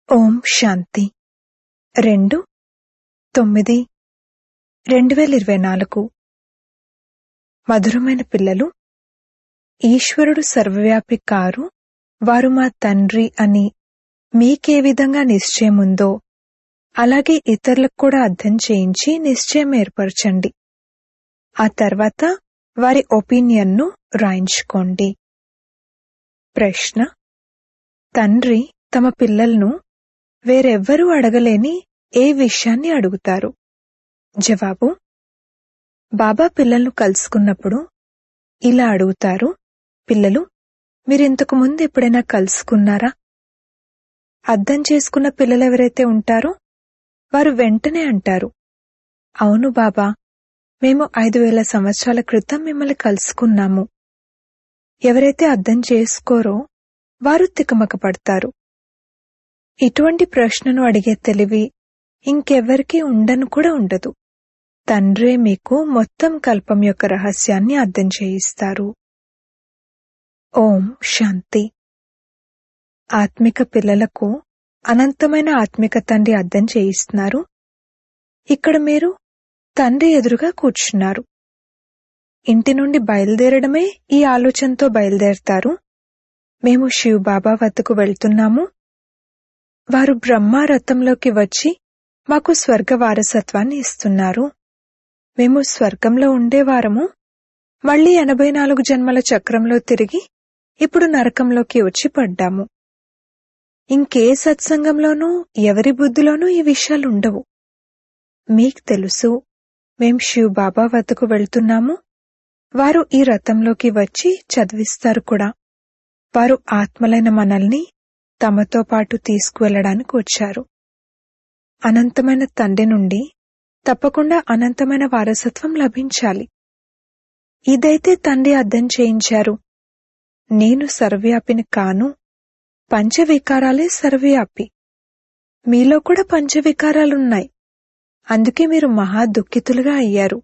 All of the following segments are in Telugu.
ఓం శాంతి 2/9/2024 మధురమైన పిల్లలు, ఈశ్వరుడు సర్వవ్యాపి కారు, వారు మా తండ్రి అని మీకే విధంగా నిశ్చయముందో అలాగే ఇతరులకు కూడా అర్థం చేయించి నిశ్చయం ఏర్పరచండి. ఆ తర్వాత వారి ఒపీనియన్ను రాయించుకోండి. ప్రశ్న: తండ్రి తమ పిల్లలను వేరెవ్వరూ అడగలేని ఏ విషయాన్ని అడుగుతారు? జవాబు: బాబా పిల్లలను కలుసుకున్నప్పుడు ఇలా అడుగుతారు, పిల్లలు, మీరింతకు ముందు ఎప్పుడైనా కలుసుకున్నారా? అర్థం చేసుకున్న పిల్లలెవరైతే ఉంటారో వారు వెంటనే అంటారు, అవును బాబా, మేము 5000 సంవత్సరాల క్రితం మిమ్మల్ని కలుసుకున్నాము. ఎవరైతే అర్థం చేసుకోరో వారు తికమక పడతారు. ఇటువంటి ప్రశ్నను అడిగే తెలివి ఇంకెవ్వరికీ ఉండను కూడా ఉండదు. తండ్రే మీకు మొత్తం కల్పం యొక్క రహస్యాన్ని అర్థం చేయిస్తారు. ఓం శాంతి. ఆత్మిక పిల్లలకు అనంతమైన ఆత్మిక తండ్రి అర్థం చేయిస్తున్నారు. ఇక్కడ మీరు తండ్రి ఎదురుగా కూర్చున్నారు. ఇంటి నుండి బయలుదేరడమే ఈ ఆలోచనతో బయలుదేరతారు, మేము శివ్ బాబా వద్దకు వెళ్తున్నాము. వారు బ్రహ్మ రథంలోకి వచ్చి మాకు స్వర్గ వారసత్వాన్ని ఇస్తున్నారు. మేము స్వర్గంలో ఉండేవారము, మళ్లీ 84 జన్మల చక్రంలో తిరిగి ఇప్పుడు నరకంలోకి వచ్చి పడ్డాము. ఇంకే సత్సంగంలోనూ ఎవరి బుద్ధిలోనూ ఈ విషయాలుండవు. మీకు తెలుసు, మేం శివ్ బాబా వద్దకు వెళ్తున్నాము. వారు ఈ రథంలోకి వచ్చి చదివిస్తారు కూడా. వారు ఆత్మలైన మనల్ని తమతో పాటు తీసుకువెళ్లడానికి వచ్చారు. అనంతమైన తండ్రి నుండి తప్పకుండా అనంతమైన వారసత్వం లభించాలి. ఇదైతే తండ్రి అర్థం చేయించారు. నేను సర్వవ్యాపిని కాను, పంచవికారాలే సర్వవ్యాపి. మీలో కూడా పంచవికారాలున్నాయి, అందుకే మీరు మహా దుఃఖితులుగా అయ్యారు.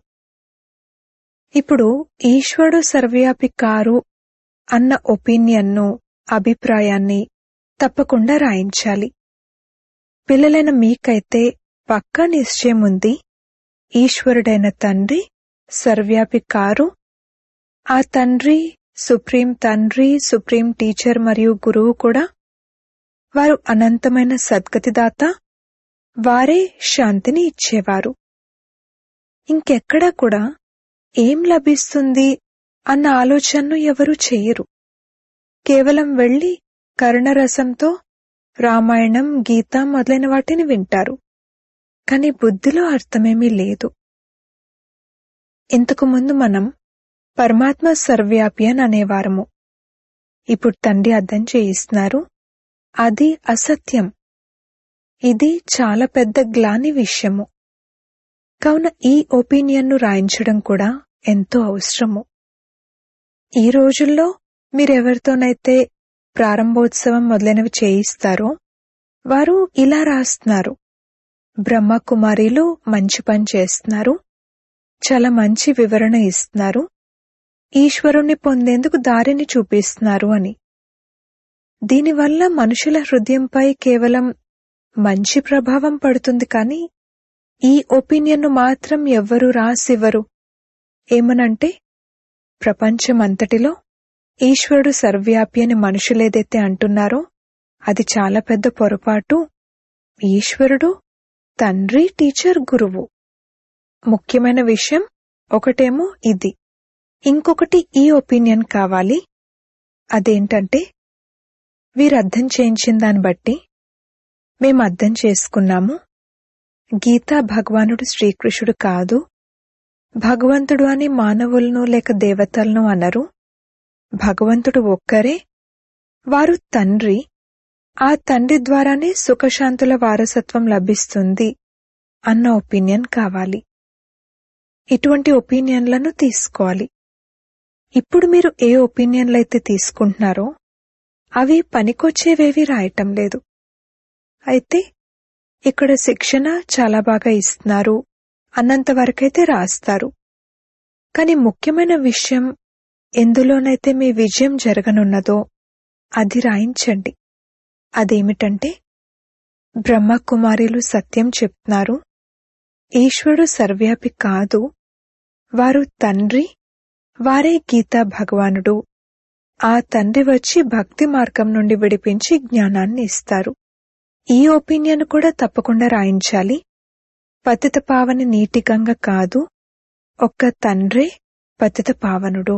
ఇప్పుడు ఈశ్వరుడు సర్వవ్యాపి కారు అన్న ఒపీనియన్ను, అభిప్రాయాన్ని తప్పకుండా రాయించాలి. పిల్లలైన మీకైతే పక్కా నిశ్చయం ఉంది, ఈశ్వరుడైన తండ్రి సర్వవ్యాపి కారు. ఆ తండ్రి సుప్రీం తండ్రి, సుప్రీం టీచర్ మరియు గురువు కూడా. వారు అనంతమైన సద్గతిదాత, వారే శాంతిని ఇచ్చేవారు. ఇంకెక్కడా కూడా ఏం లభిస్తుంది అన్న ఆలోచనను ఎవరూ చెయ్యరు. కేవలం వెళ్లి కరుణరసంతో రామాయణం, గీత మొదలైన వాటిని వింటారు. కాని బుద్ధిలో అర్థమేమీ లేదు. ఇంతకు ముందు మనం పరమాత్మ సర్వవ్యాపి అని అనేవారము. ఇప్పుడు తండ్రి అర్థం చేయిస్తున్నారు, అది అసత్యం. ఇది చాలా పెద్ద గ్లాని విషయము. కావున ఈ ఒపీనియన్ను రాయించడం కూడా ఎంతో అవసరము. ఈ రోజుల్లో మీరెవరితోనైతే ప్రారంభోత్సవం మొదలైనవి చేయిస్తారో వారు ఇలా రాస్తున్నారు, బ్రహ్మకుమారీలు మంచి పని చేస్తున్నారు, చాలా మంచి వివరణ ఇస్తున్నారు, ఈశ్వరుణ్ణి పొందేందుకు దారిని చూపిస్తున్నారు అని. దీనివల్ల మనుషుల హృదయంపై కేవలం మంచి ప్రభావం పడుతుంది, కానీ ఈ ఒపీనియన్ను మాత్రం ఎవ్వరూ రాసివ్వరు. ఏమనంటే, ప్రపంచమంతటిలో ఈశ్వరుడు సర్వవ్యాపి అని మనుషులేదైతే అంటున్నారో అది చాలా పెద్ద పొరపాటు. ఈశ్వరుడు తండ్రి, టీచర్, గురువు. ముఖ్యమైన విషయం ఒకటేమో ఇది, ఇంకొకటి ఈ ఒపీనియన్ కావాలి. అదేంటంటే, వీరు అర్థం చేయించిన దాన్ని బట్టి మేం అర్థం చేసుకున్నాము, గీతా భగవానుడు శ్రీకృష్ణుడు కాదు. భగవంతుడు అని మానవులను లేక దేవతలను అనరు. భగవంతుడు ఒక్కరే, వారు తండ్రి. ఆ తండ్రి ద్వారానే సుఖశాంతుల వారసత్వం లభిస్తుంది అన్న ఒపీనియన్ కావాలి. ఇటువంటి ఒపీనియన్లను తీసుకోవాలి. ఇప్పుడు మీరు ఏ ఒపీనియన్లైతే తీసుకుంటున్నారో అవి పనికొచ్చేవేవి రాయటం లేదు. అయితే ఇక్కడ శిక్షణ చాలా బాగా ఇస్తున్నారు అన్నంత వరకైతే రాస్తారు. కాని ముఖ్యమైన విషయం, ఎందులోనైతే మీ విజయం జరగనున్నదో అది రాయించండి. అదేమిటంటే, బ్రహ్మకుమారిలు సత్యం చెప్తున్నారు. ఈశ్వరుడు సర్వ్యాపి కాదు, వారు తండ్రి, వారే గీతా భగవానుడు. ఆ తండ్రి వచ్చి భక్తి మార్గం నుండి విడిపించి జ్ఞానాన్ని ఇస్తారు. ఈ ఒపీనియన్ కూడా తప్పకుండా రాయించాలి. పతిత పావని నీటి గంగ కాదు, ఒక్క తండ్రే పతిత పావనుడు.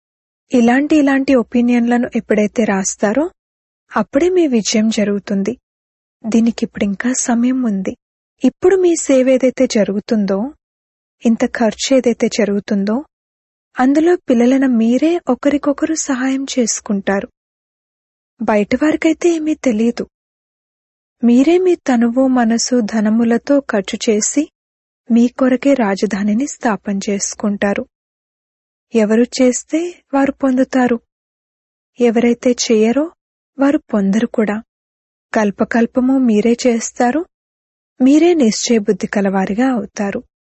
ఇలాంటి ఒపీనియన్లను ఎప్పుడైతే రాస్తారో అప్పుడే మీ విజయం జరుగుతుంది. దీనికిప్పుడింకా సమయం ఉంది. ఇప్పుడు మీ సేవ ఏదైతే జరుగుతుందో, ఇంత ఖర్చు ఏదైతే జరుగుతుందో, అందులో పిల్లలను మీరే ఒకరికొకరు సహాయం చేసుకుంటారు. బయటవారికైతే ఏమీ తెలియదు. మీరే మీ తనువు, మనసు, ధనములతో ఖర్చు చేసి మీ కొరకే రాజధానిని స్థాపన చేసుకుంటారు. ఎవరు చేస్తే వారు పొందుతారు, ఎవరైతే చేయరో వారు పొందరు కూడా. కల్పకల్పము మీరే చేస్తారు, మీరే నిశ్చయబుద్ధి కలవారిగా అవుతారు.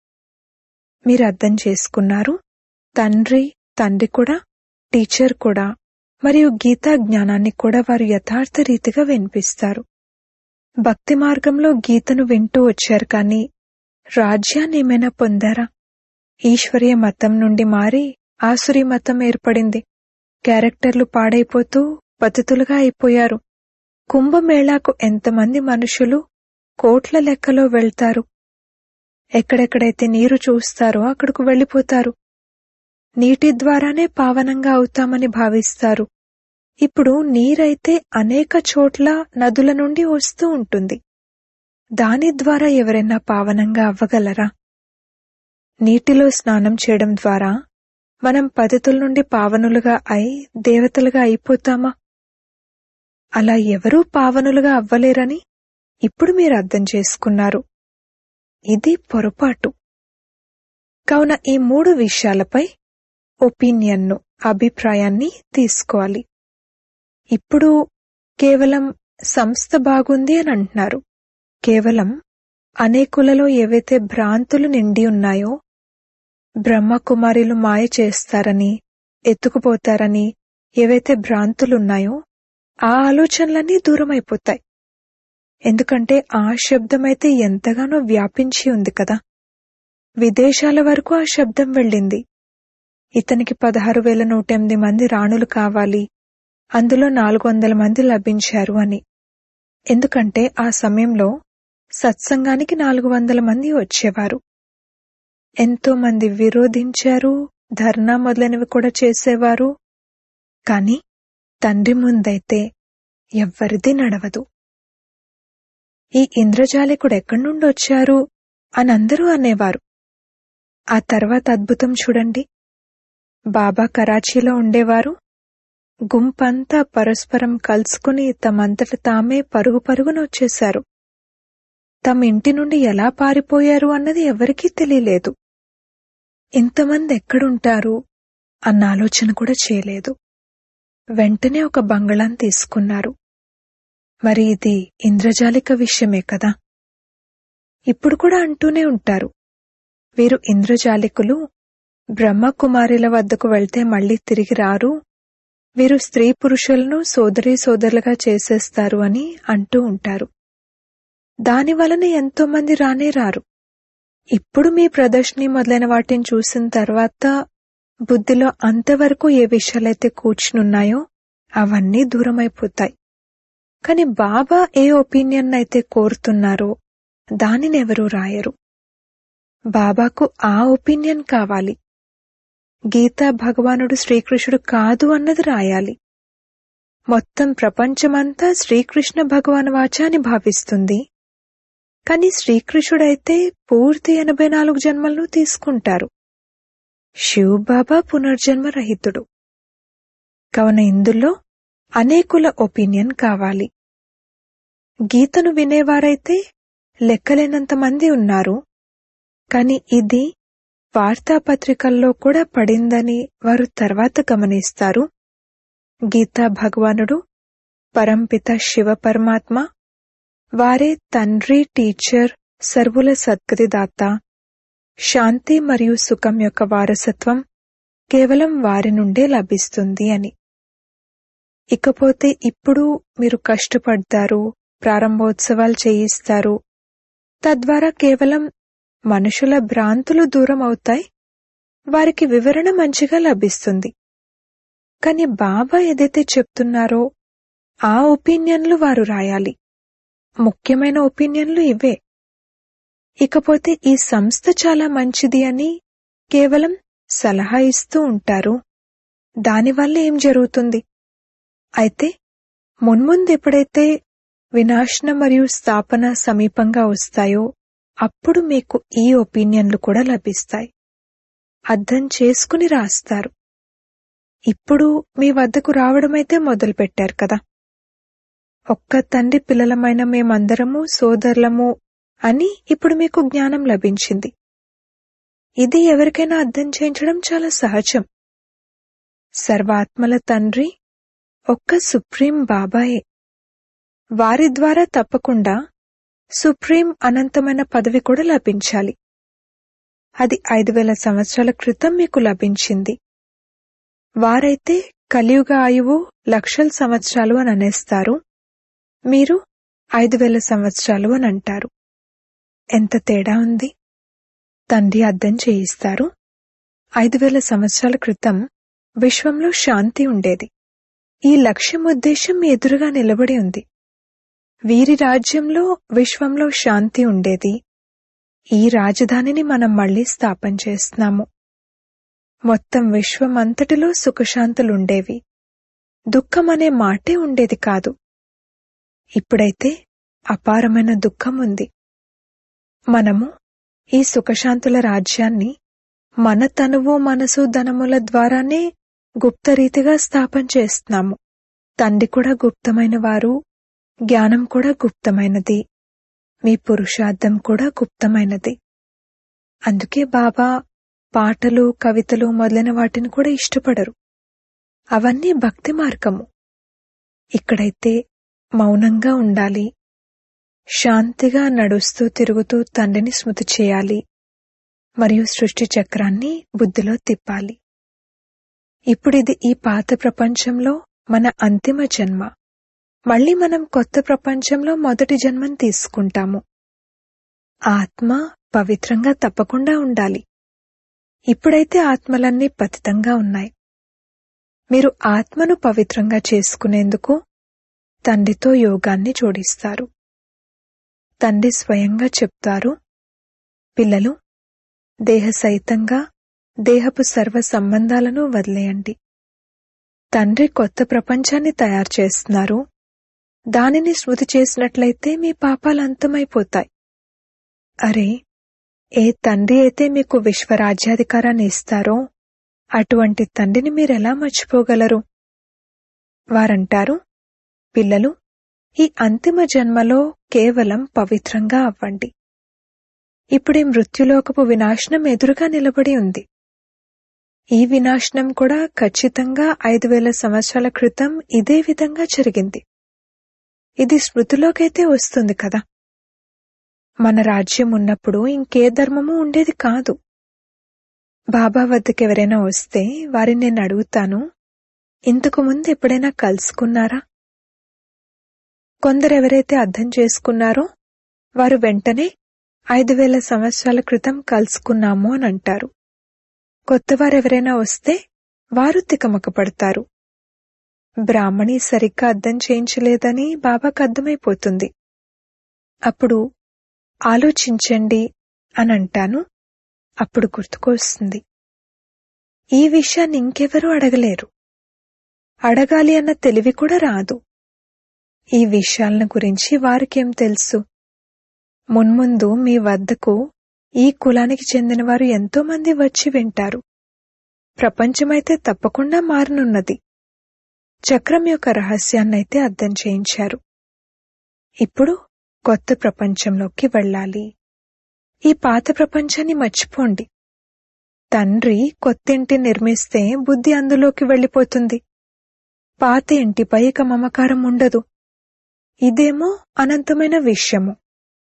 మీరు అర్థం చేసుకున్నారు. తండ్రి కూడా, టీచర్ కూడా, మరియు గీతా జ్ఞానాన్ని కూడా వారు యథార్థ రీతిగా వినిపిస్తారు. భక్తి మార్గంలో గీతను వింటూ వచ్చారు, కానీ రాజ్యాన్ని ఏమైనా పొందారా? ఈశ్వరీయ మతం నుండి మారి ఆసురీ మతం ఏర్పడింది. క్యారెక్టర్లు పాడైపోతూ పతితులుగా అయిపోయారు. కుంభమేళాకు ఎంతమంది మనుషులు కోట్ల లెక్కలో వెళ్తారు. ఎక్కడెక్కడైతే నీరు చూస్తారో అక్కడకు వెళ్లిపోతారు. నీటి ద్వారానే పావనంగా అవుతామని భావిస్తారు. ఇప్పుడు నీరైతే అనేక చోట్ల నదుల నుండి వస్తూ ఉంటుంది. దాని ద్వారా ఎవరైనా పావనంగా అవ్వగలరా? నీటిలో స్నానం చేయడం ద్వారా మనం పతితుల నుండి పావనులుగా అయి దేవతలుగా అయిపోతామా? అలా ఎవరూ పావనులుగా అవ్వలేరని ఇప్పుడు మీరు అర్థం చేసుకున్నారు. ఇది పొరపాటు. కావున ఈ 3 విషయాలపై ఒపీనియన్ను, అభిప్రాయాన్ని తీసుకోవాలి. ఇప్పుడు కేవలం సంస్థ బాగుంది అని అంటున్నారు. కేవలం అనేకులలో ఏవైతే భ్రాంతులు నిండి ఉన్నాయో, బ్రహ్మకుమారిలు మాయ చేస్తారని, ఎత్తుకుపోతారని ఏవైతే భ్రాంతులున్నాయో ఆ ఆలోచనలన్నీ దూరమైపోతాయి. ఎందుకంటే ఆ శబ్దమైతే ఎంతగానో వ్యాపించి ఉంది కదా. విదేశాల వరకు ఆ శబ్దం వెళ్ళింది. ఇతనికి 16,108 మంది రాణులు కావాలి, అందులో 400 మంది లభించారు అని. ఎందుకంటే ఆ సమయంలో సత్సంగానికి 400 మంది వచ్చేవారు. ఎంతో మంది విరోధించారు, ధర్నా మొదలైనవి కూడా చేసేవారు. కాని తండ్రి ముందైతే ఎవ్వరిది నడవదు. ఈ ఇంద్రజాలికుడు ఎక్కడి నుండి వచ్చారు అని అందరూ అనేవారు. ఆ తర్వాత అద్భుతం చూడండి. బాబా కరాచీలో ఉండేవారు. గుంపంతా పరస్పరం కలుసుకుని తమంతట తామే పరుగు పరుగున వచ్చేశారు. తమ ఇంటి నుండి ఎలా పారిపోయారు అన్నది ఎవరికీ తెలియలేదు. ఇంతమంది ఎక్కడుంటారు అన్న ఆలోచన కూడా చేయలేదు. వెంటనే ఒక బంగళాన్ని తీసుకున్నారు. మరి ఇది ఇంద్రజాలిక విషయమే కదా. ఇప్పుడు కూడా అంటూనే ఉంటారు, వీరు ఇంద్రజాలికులు, బ్రహ్మకుమారిల వద్దకు వెళ్తే మళ్లీ తిరిగి రారు, వీరు స్త్రీ పురుషులను సోదరులుగా చేసేస్తారు అని అంటూ ఉంటారు. దానివలన ఎంతో మంది రానే రారు. ఇప్పుడు మీ ప్రదర్శని మొదలైన వాటిని చూసిన తర్వాత బుద్ధిలో అంతవరకు ఏ విషయాలైతే కూర్చునున్నాయో అవన్నీ దూరమైపోతాయి. కాని బాబా ఏ ఒపీనియన్ అయితే కోరుతున్నారో దానినెవరూ రాయరు. బాబాకు ఆ ఒపీనియన్ కావాలి. గీతా భగవానుడు శ్రీకృష్ణుడు కాదు అన్నది రాయాలి. మొత్తం ప్రపంచమంతా శ్రీకృష్ణ భగవాన్ వాచ అని భావిస్తుంది. కాని శ్రీకృష్ణుడైతే పూర్తి 84 జన్మలను తీసుకుంటారు. శివ్ బాబా పునర్జన్మ రహితుడు. కావున ఇందులో అనేకుల ఒపీనియన్ కావాలి. గీతను వినేవారైతే లెక్కలేనంత మంది ఉన్నారు. కాని ఇది వార్తాపత్రికల్లో కూడా పడిందని వారు తర్వాత గమనిస్తారు. గీతా భగవానుడు పరంపిత శివ పరమాత్మ, వారే తండ్రి, టీచర్, సర్వుల సద్గతిదాత. శాంతి మరియు సుఖం యొక్క వారసత్వం కేవలం వారి నుండే లభిస్తుంది అని. ఇకపోతే ఇప్పుడు మీరు కష్టపడ్డారు, ప్రారంభోత్సవాలు చేయిస్తారు. తద్వారా కేవలం మనుషుల భ్రాంతులు దూరం అవుతాయి, వారికి వివరణ మంచిగా లభిస్తుంది. కాని బాబా ఏదైతే చెప్తున్నారో ఆ ఒపీనియన్లు వారు రాయాలి. ముఖ్యమైన ఒపీనియన్లు ఇవే. ఇకపోతే ఈ సంస్థ చాలా మంచిది అని కేవలం సలహా ఇస్తూ ఉంటారు. దానివల్ల ఏం జరుగుతుంది? అయితే మున్ముందు ఎప్పుడైతే వినాశనం మరియు స్థాపన సమీపంగా వస్తాయో అప్పుడు మీకు ఈ ఒపీనియన్లు కూడా లభిస్తాయి. అర్థం చేసుకుని రాస్తారు. ఇప్పుడు మీ వద్దకు రావడమైతే మొదలుపెట్టారు కదా. ఒక్క తండ్రి పిల్లలమైన మేమందరము సోదరులము అని ఇప్పుడు మీకు జ్ఞానం లభించింది. ఇది ఎవరికైనా అర్థం చేయించడం చాలా సహజం. సర్వాత్మల తండ్రి ఒక్క సుప్రీం బాబాయే. వారి ద్వారా తప్పకుండా సుప్రీం అనంతమైన పదవి కూడా లభించాలి. అది 5000 సంవత్సరాల క్రితం మీకు లభించింది. వారైతే కలియుగ ఆయువు లక్షల సంవత్సరాలు అని అనేస్తారు. మీరు 5000 సంవత్సరాలు అని అంటారు. ఎంత తేడా ఉంది? తండ్రి అర్థం చేయిస్తారు. 5000 సంవత్సరాల క్రితం విశ్వంలో శాంతి ఉండేది. ఈ లక్ష్యం ఉద్దేశం మీ ఎదురుగా నిలబడి ఉంది. వీరి రాజ్యంలో విశ్వంలో శాంతి ఉండేది. ఈ రాజధానిని మనం మళ్లీ స్థాపన చేస్తున్నాము. మొత్తం విశ్వం అంతటిలో సుఖశాంతులుండేవి. దుఃఖమనే మాటే ఉండేది కాదు. ఇప్పుడైతే అపారమైన దుఃఖం ఉంది. మనము ఈ సుఖశాంతుల రాజ్యాన్ని మన తనువు మనసు ధనముల ద్వారానే గుప్తరీతిగా స్థాపన చేస్తున్నాము. తండ్రి కూడా గుప్తమైన వారు, జ్ఞానం కూడా గుప్తమైనది, మీ పురుషార్థం కూడా గుప్తమైనది. అందుకే బాబా పాటలు కవితలు మొదలైన వాటిని కూడా ఇష్టపడరు. అవన్నీ భక్తి మార్గము. ఇక్కడైతే మౌనంగా ఉండాలి, శాంతిగా నడుస్తూ తిరుగుతూ తండ్రిని స్మృతి చేయాలి మరియు సృష్టి చక్రాన్ని బుద్ధిలో తిప్పాలి. ఇప్పుడిది ఈ పాత ప్రపంచంలో మన అంతిమ జన్మ. మళ్లీ మనం కొత్త ప్రపంచంలో మొదటి జన్మను తీసుకుంటాము. ఆత్మ పవిత్రంగా తప్పకుండా ఉండాలి. ఇప్పుడైతే ఆత్మలన్నీ పతితంగా ఉన్నాయి. మీరు ఆత్మను పవిత్రంగా చేసుకునేందుకు తండ్రితో యోగాన్ని జోడిస్తారు. తండ్రి స్వయంగా చెప్తారు, పిల్లలు దేహ సహితంగా దేహపు సర్వ సంబంధాలను వదిలేయండి. తండ్రి కొత్త ప్రపంచాన్ని తయారు చేస్తున్నారు. దానిని స్మృతి చేసినట్లయితే మీ పాపాలు అంతమైపోతాయి. అరే, ఏ తండ్రి అయితే మీకు విశ్వరాజ్యాధికారాన్ని ఇస్తారో అటువంటి తండ్రిని మీరెలా మర్చిపోగలరు? వారంటారు, పిల్లలు ఈ అంతిమ జన్మలో కేవలం పవిత్రంగా అవ్వండి. ఇప్పుడీ మృత్యులోకపు వినాశనం ఎదురుగా నిలబడి ఉంది. ఈ వినాశనం కూడా ఖచ్చితంగా 5000 సంవత్సరాల క్రితం ఇదే విధంగా జరిగింది. ఇది స్మృతిలోకైతే వస్తుంది కదా. మన రాజ్యం ఉన్నప్పుడు ఇంకే ధర్మము ఉండేది కాదు. బాబా వద్దకెవరైనా వస్తే వారిని నేను అడుగుతాను, ఇంతకు ముందు ఎప్పుడైనా కలుసుకున్నారా? కొందరెవరైతే అర్థం చేసుకున్నారో వారు వెంటనే 5000 సంవత్సరాల క్రితం కలుసుకున్నాము అని అంటారు. కొత్తవారెవరైనా వస్తే వారు తికమకపడతారు. బ్రాహ్మణి సరిగ్గా అర్థం చేయించలేదని బాబాకు అర్థమైపోతుంది. అప్పుడు ఆలోచించండి అని అంటాను. అప్పుడు గుర్తుకొస్తుంది, ఈ విషయాన్ని ఇంకెవరూ అడగలేరు. అడగాలి అన్న తెలివి కూడా రాదు. ఈ విషయాలను గురించి వారికేం తెలుసు? మున్ముందు మీ వద్దకు ఈ కులానికి చెందినవారు ఎంతో మంది వచ్చి వింటారు. ప్రపంచమైతే తప్పకుండా మారనున్నది. చక్రం యొక్క రహస్యాన్నైతే అర్థం చేయించారు. ఇప్పుడు కొత్త ప్రపంచంలోకి వెళ్ళాలి. ఈ పాత ప్రపంచాన్ని మర్చిపోండి. తండ్రి కొత్త ఇంటి నిర్మిస్తే బుద్ధి అందులోకి వెళ్ళిపోతుంది. పాత ఇంటిపై ఇక మమకారం ఉండదు. ఇదేమో అనంతమైన విషయము.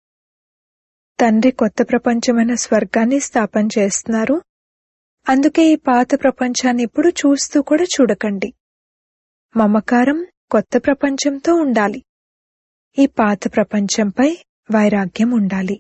తండ్రి కొత్త ప్రపంచమైన స్వర్గాన్ని స్థాపన చేస్తున్నారు. అందుకే ఈ పాత ప్రపంచాన్ని ఇప్పుడు చూస్తూ కూడా చూడకండి. మమకారం కొత్త ప్రపంచంతో ఉండాలి. ఈ పాత ప్రపంచంపై వైరాగ్యం ఉండాలి.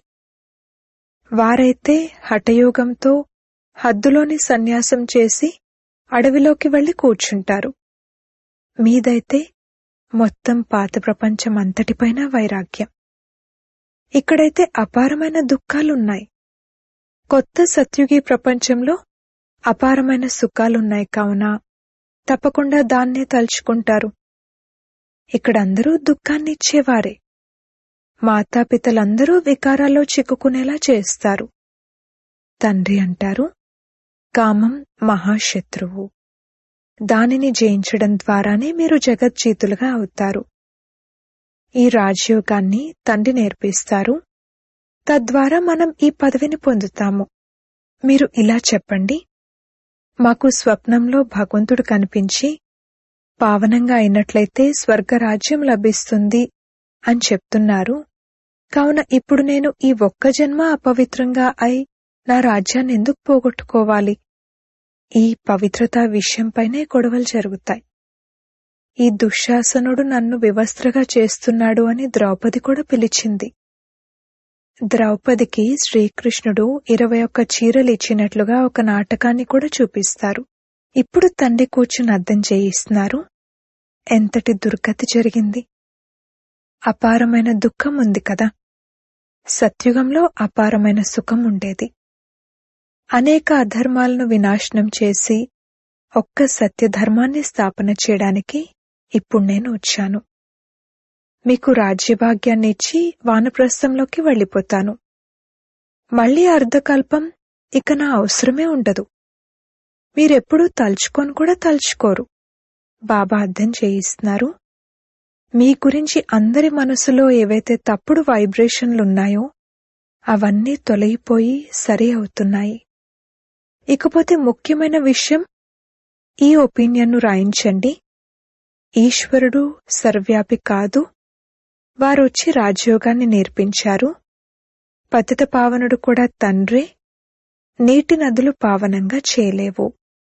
వారైతే హఠయోగంతో హద్దులోని సన్యాసం చేసి అడవిలోకి వెళ్లి కూర్చుంటారు. మీదైతే మొత్తం పాత ప్రపంచం అంతటిపైన వైరాగ్యం. ఇక్కడైతే అపారమైన దుఃఖాలున్నాయి. కొత్త సత్యుగీ ప్రపంచంలో అపారమైన సుఖాలున్నాయి కావున తప్పకుండా దాన్నే తలుచుకుంటారు. ఇక్కడందరూ దుఃఖాన్నిచ్చేవారే. మాతాపితలందరూ వికారాల్లో చిక్కుకునేలా చేస్తారు. తండ్రి అంటారు, కామం మహాశత్రువు. దానిని జయించడం ద్వారానే మీరు జగజ్జీతులుగా అవుతారు. ఈ రాజయోగాన్ని తండ్రి నేర్పిస్తారు. తద్వారా మనం ఈ పదవిని పొందుతాము. మీరు ఇలా చెప్పండి, మాకు స్వప్నంలో భగవంతుడు కనిపించి పావనంగా అయినట్లయితే స్వర్గరాజ్యం లభిస్తుంది అని చెప్తున్నారు. కావున ఇప్పుడు నేను ఈ ఒక్క జన్మ అపవిత్రంగా అయి నా రాజ్యాన్ని ఎందుకు పోగొట్టుకోవాలి? ఈ పవిత్రతా విషయంపైనే గొడవలు జరుగుతాయి. ఈ దుశ్శాసనుడు నన్ను వివస్త్రగా చేస్తున్నాడు అని ద్రౌపది కూడా పిలిచింది. ద్రౌపదికి శ్రీకృష్ణుడు 21 చీరలు ఇచ్చినట్లుగా ఒక నాటకాన్ని కూడా చూపిస్తారు. ఇప్పుడు తండ్రి కూర్చుని అర్థం చేయిస్తున్నారు, ఎంతటి దుర్గతి జరిగింది. అపారమైన దుఃఖం ఉంది కదా. సత్యుగంలో అపారమైన సుఖం ఉండేది. అనేక అధర్మాలను వినాశనం చేసి ఒక్క సత్యధర్మాన్ని స్థాపన చేయడానికి ఇప్పుడు నేను వచ్చాను. మీకు రాజ్యభాగ్యాన్ని ఇచ్చి వానప్రస్థంలోకి వెళ్ళిపోతాను. మళ్లీ అర్ధకల్పం ఇక నా అవసరమే ఉండదు. మీరెప్పుడూ తలుచుకొని కూడా తలుచుకోరు. బాబా అర్థం చేయిస్తున్నారు, మీ గురించి అందరి మనసులో ఏవైతే తప్పుడు వైబ్రేషన్లున్నాయో అవన్నీ తొలగిపోయి సరి అవుతున్నాయి. ఇకపోతే ముఖ్యమైన విషయం, ఈ ఒపీనియన్ను రాయించండి. ఈశ్వరుడు సర్వ్యాపి కాదు. వారొచ్చి రాజయోగాన్ని నేర్పించారు. పతిత పావనుడు కూడా తండ్రే. నీటి నదులు పావనంగా చేయలేవు.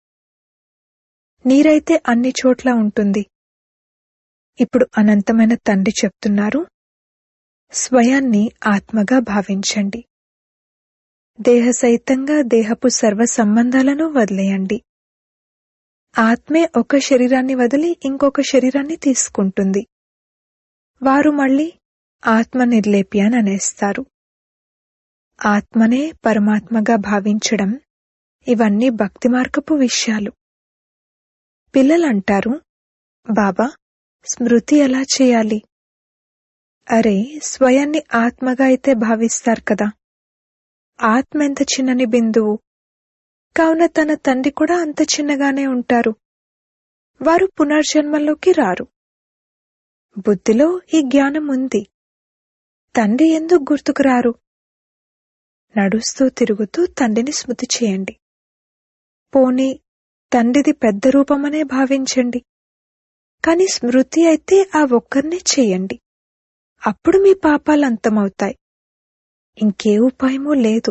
నీరైతే అన్ని చోట్ల ఉంటుంది. ఇప్పుడు అనంతమైన తండ్రి చెప్తున్నారు, స్వయాన్ని ఆత్మగా భావించండి. దేహసహితంగా దేహపు సర్వ సంబంధాలను వదిలేయండి. ఆత్మే ఒక శరీరాన్ని వదిలి ఇంకొక శరీరాన్ని తీసుకుంటుంది. వారు మళ్లీ ఆత్మ నిర్లేపి అని అనేస్తారు. ఆత్మనే పరమాత్మగా భావించడం, ఇవన్నీ భక్తి మార్గపు విషయాలు. పిల్లలంటారు, బాబా స్మృతి ఎలా చేయాలి? అరే, స్వయాన్ని ఆత్మగా అయితే భావిస్తారు కదా. ఆత్మ ఎంత చిన్నని బిందువు, కావున తన తండ్రి కూడా అంత చిన్నగానే ఉంటారు. వారు పునర్జన్మలోకి రారు. బుద్ధిలో ఈ జ్ఞానం ఉంది. తండ్రి ఎందుకు గుర్తుకు రారు? నడుస్తూ తిరుగుతూ తండ్రిని స్మృతి చేయండి. పోనీ తండ్రిది పెద్ద రూపమనే భావించండి. కాని స్మృతి అయితే ఆ ఒక్కరినే చెయ్యండి. అప్పుడు మీ పాపాలు అంతమవుతాయి. ఇంకే ఉపాయమూ లేదు.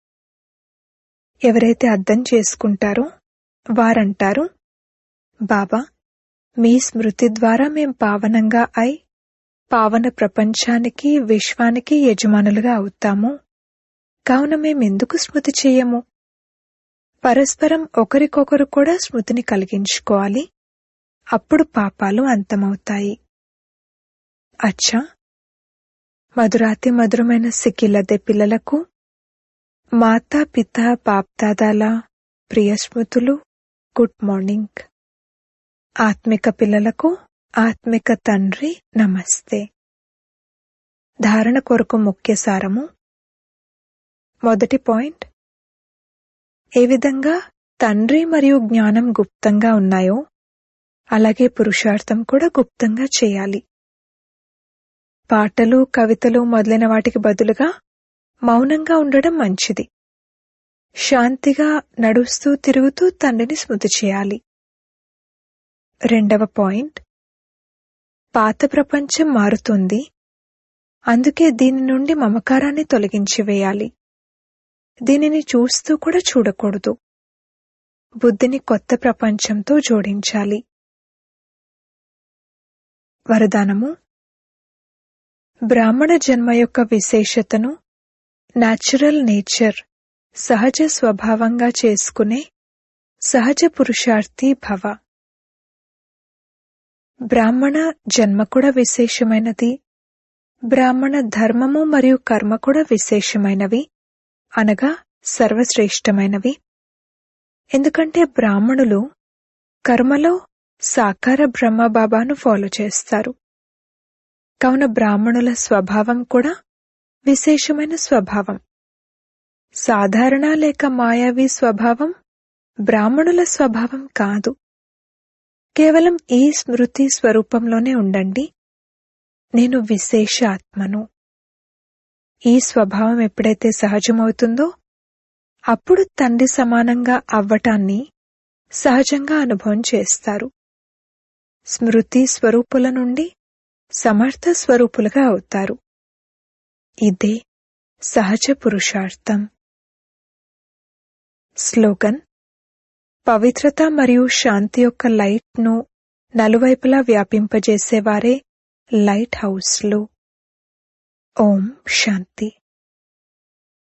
ఎవరైతే అర్థం చేసుకుంటారో వారంటారు, బాబా మీ స్మృతి ద్వారా మేం పావనంగా అయి పావన ప్రపంచానికి విశ్వానికి యజమానులుగా అవుతాము. కావున మేమెందుకు స్మృతి చెయ్యము? పరస్పరం ఒకరికొకరు కూడా స్మృతిని కలిగించుకోవాలి. అప్పుడు పాపాలు అంతమవుతాయి. అచ్చా, మధురాతి మధురమైన సిక్కిలదే పిల్లలకు మాతా పిత బాప్దాదాల ప్రియ స్మృతులు. Good morning. ఆత్మిక పిల్లలకు ఆత్మిక తండ్రి నమస్తే. ధారణ కొరకు ముఖ్య సారము. మొదటి పాయింట్, ఏ విధంగా తండ్రి మరియు జ్ఞానం గుప్తంగా ఉన్నాయో అలాగే పురుషార్థం కూడా గుప్తంగా చేయాలి. పాటలు, కవితలు మొదలైన వాటికి బదులుగా మౌనంగా ఉండడం మంచిది. శాంతిగా నడుస్తూ తిరుగుతూ తండ్రిని స్మృతి చేయాలి. రెండవ పాయింట్, పాత ప్రపంచం మారుతుంది. అందుకే దీని నుండి మమకారాన్ని తొలగించి వేయాలి. దీనిని చూస్తూ కూడా చూడకూడదు. బుద్ధిని కొత్త ప్రపంచంతో జోడించాలి. వరదానము. బ్రాహ్మణ జన్మ యొక్క విశేషతను న్యాచురల్ నేచర్ సహజ స్వభావంగా చేసుకునే సహజ పురుషార్థి భవ. బ్రాహ్మణ జన్మ కూడా విశేషమైనది. బ్రాహ్మణ ధర్మము మరియు కర్మ కూడా విశేషమైనవి, అనగా సర్వశ్రేష్టమైనవి. ఎందుకంటే బ్రాహ్మణులు కర్మలో సాకార బ్రహ్మబాబాను ఫాలో చేస్తారు. కావున బ్రాహ్మణుల స్వభావం కూడా విశేషమైన స్వభావం. సాధారణ లేక మాయావి స్వభావం బ్రాహ్మణుల స్వభావం కాదు. కేవలం ఈ స్మృతి స్వరూపంలోనే ఉండండి, నేను విశేష ఆత్మను. ఈ స్వభావం ఎప్పుడైతే సహజమవుతుందో అప్పుడు తండ్రి సమానంగా అవ్వటాన్ని సహజంగా అనుభవం చేస్తారు. స్మృతి స్వరూపుల నుండి సమర్థ స్వరూపులుగా అవుతారు. ఇదే సహజ పురుషార్థం. స్లోగన్: పవిత్రత మరియు శాంతి యొక్క లైట్ను నలువైపులా వ్యాపింపజేసేవారే లైట్ హౌస్లు. ఓం శాంతి.